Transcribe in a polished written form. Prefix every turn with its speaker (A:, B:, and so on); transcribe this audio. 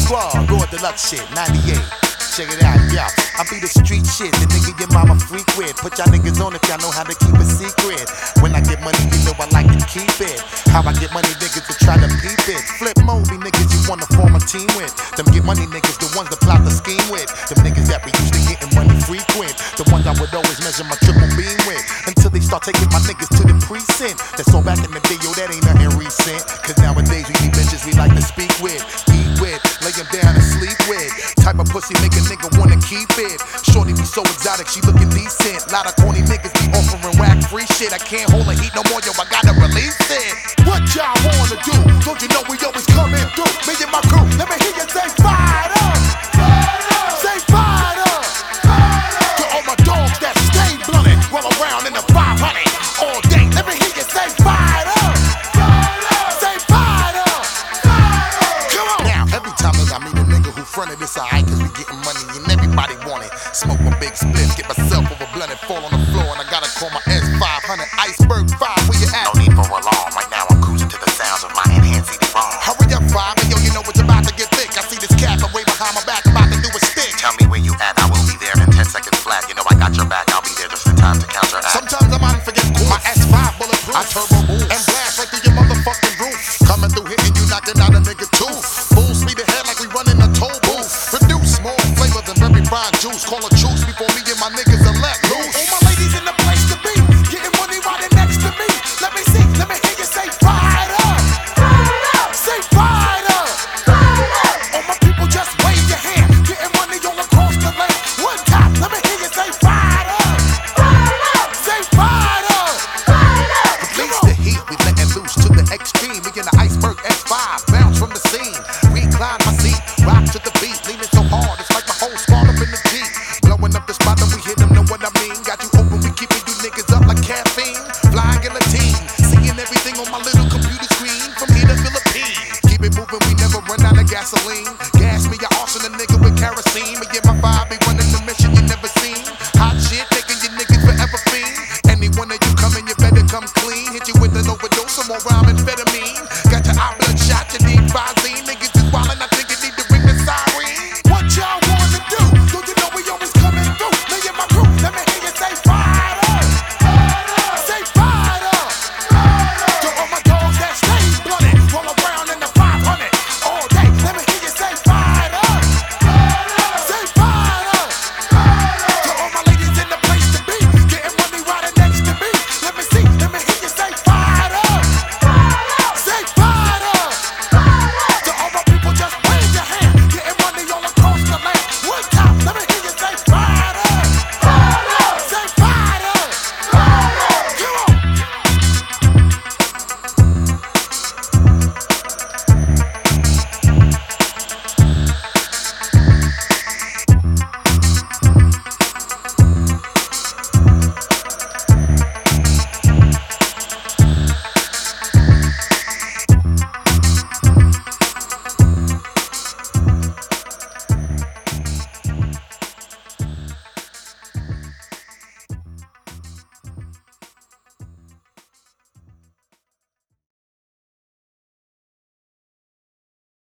A: Squad, Raw Deluxe shit, 98. Check it out, yeah. I be the street shit, the nigga your mama freak with. Put y'all niggas on if y'all know how to keep a secret. When I get money, you know I like to keep it. How I get money, niggas to try to peep it. Flip mode, be niggas you wanna form a team with. Them get money niggas, the ones that plot the scheme with. Them niggas that be used to getting money frequent. The ones I would always measure my triple beam with. Until they start taking my niggas to the precinct. That's all back in the day, yo, that ain't nothing recent. Cause nowadays we need bitches we like to speak with, eat with, lay them down and sleep with. Type of pussy make a nigga wanna keep it. Shorty be so exotic, she looking decent. Lot of corny niggas be offering whack free shit. I can't hold a heat no more, yo, I gotta release it. What y'all wanna do? Don't you know we always coming through? Me and my crew, let me hear you say fired up. Say fired up. To all my dogs that stay blunted, roll around in the 500 all day. Let me hear you say fired up. Say fired up. Come on. Now, every time as I meet a nigga who fronted, it's alright cause we getting money and everybody want it. Smoke my big split, get myself over blunt and fall on the floor, and I gotta call my S500 Iceberg 5. Where you at?
B: No need for alarm. Right now I'm cruising to the sounds of my enhanced CD-ROM.
A: Hurry up, 5, and yo, you know it's about to get thick. I see this cat way behind my back, about to do a stick.
B: Tell me where you at, I will be there in 10 seconds flat. You know I got your back, I'll be there just in time to counteract.
A: Sometimes I might forget my S5 bulletproof. I turbo move and blast right through your motherfucking roof. Coming through hitting you, knocking out a nigga tooth. Full speed ahead like we running a toll booth. Produce more flavor than very fine juice. Call a truce before me and my niggas are let loose. All my ladies in the place to be, getting money right next to me. Let me see, let me hear you say fired up. Say fired up. All my people just wave your hand, getting money all across the land. One time, let me hear you say fired up. Say fired up. Release the heat, we letting loose to the extreme. We in the Iceberg S5, bounce from the scene. Recline my seat, rock to the beat, leaning so hard, it's like my whole squad up in the Jeep. Blowing up the spot and we hit them, know what I mean. Got you open, we keeping you niggas up like caffeine. Flying guillotine, seeing everything on my little computer screen. From here to Philippines, keep it moving, we never run out of gasoline. Gas me, I arson a nigga with kerosene. Me and my 5 be running the mission, you never